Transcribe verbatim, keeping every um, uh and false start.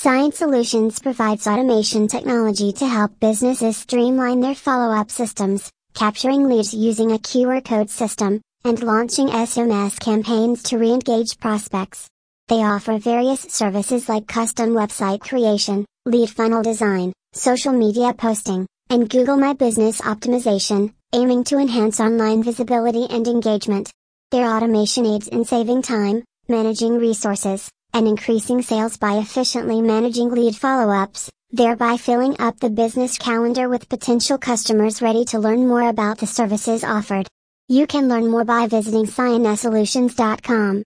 Cyient Solutions provides automation technology to help businesses streamline their follow-up systems, capturing leads using a Q R code system, and launching S M S campaigns to re-engage prospects. They offer various services like custom website creation, lead funnel design, social media posting, and Google My Business optimization, aiming to enhance online visibility and engagement. Their automation aids in saving time, managing resources, and increasing sales by efficiently managing lead follow-ups, thereby filling up the business calendar with potential customers ready to learn more about the services offered. You can learn more by visiting cyient solutions dot com.